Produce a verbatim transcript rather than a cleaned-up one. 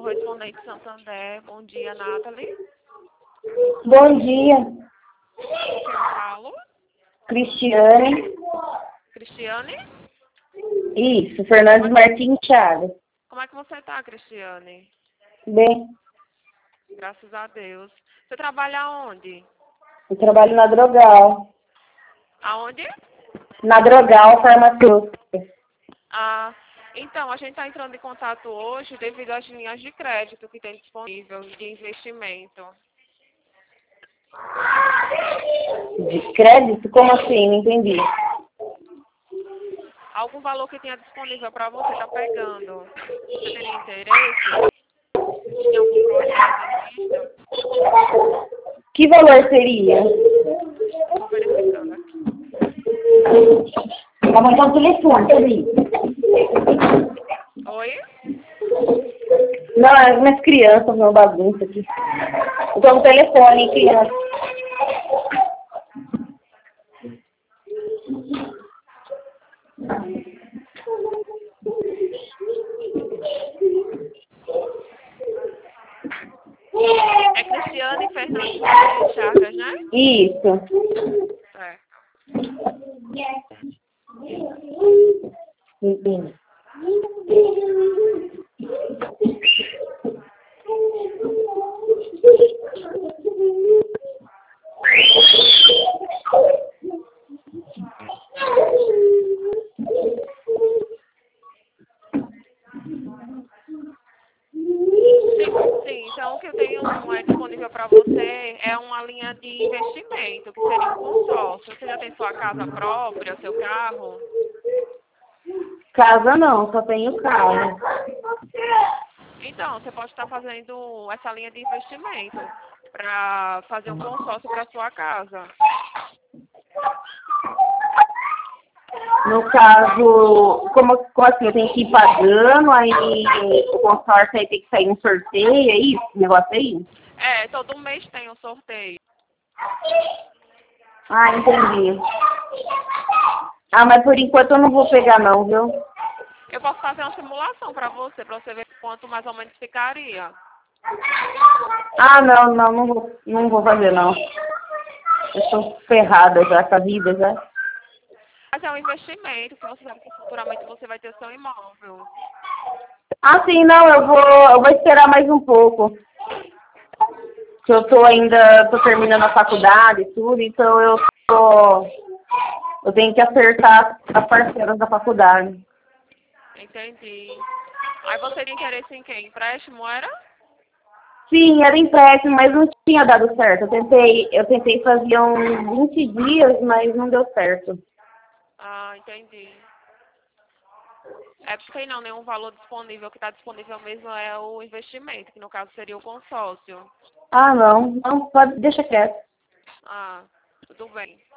correspondente Santander. Bom dia, Nathalie. Bom dia, Com quem eu falo? Cristiane. Cristiane? Isso, Fernandes Martins Thiago. Como é que você tá, Cristiane? Bem, Graças a Deus. Você trabalha aonde? eu trabalho na Drogal. Aonde? Na Drogal Farmacêutica. Ah, então, a gente está entrando em contato hoje devido às linhas de crédito que tem disponível de investimento. De crédito? Como assim? Não entendi. Algum valor que tenha disponível para você está pegando. Você teria interesse em algum projeto em vista? Que valor seria? Estou verificando aqui. Tá bom, então o telefone, peraí. Oi? Não, é umas crianças, uma bagunça aqui. Então o telefone, criança. É Cristiane Fernandes Martins Chagas, né? Isso. Certo. Entendi. Sim, sim, então o que eu tenho é, disponível para você é uma linha de investimento, que seria um consórcio. Você já tem sua casa própria, seu carro? Casa não, só tenho carro. Então, você pode estar fazendo essa linha de investimento para fazer um consórcio para sua casa. No caso, como, como assim, eu tenho que ir pagando, aí o consórcio aí tem que sair um sorteio, é isso? O negócio aí? É, todo mês tem um sorteio. Ah, entendi. Ah, mas por enquanto eu não vou pegar não, viu? Eu posso fazer uma simulação para você, para você ver quanto mais ou menos ficaria. Ah, não, não, não vou, não vou fazer não. Eu tô ferrada já com a vida já. Mas é um investimento que você sabe que futuramente você vai ter seu imóvel. Ah, sim, não, eu vou, eu vou esperar mais um pouco. Que eu tô ainda, tô terminando a faculdade e tudo, então eu tô, eu tenho que acertar as parcelas da faculdade. Entendi. Aí você tem interesse em quê? Empréstimo era? Sim, era empréstimo, mas não tinha dado certo. Eu tentei, eu tentei fazer uns vinte dias, mas não deu certo. Ah, entendi. É porque não, nenhum valor disponível. O que está disponível mesmo é o investimento, que no caso seria o consórcio. Ah, não, não, pode, deixa quieto. Ah, tudo bem.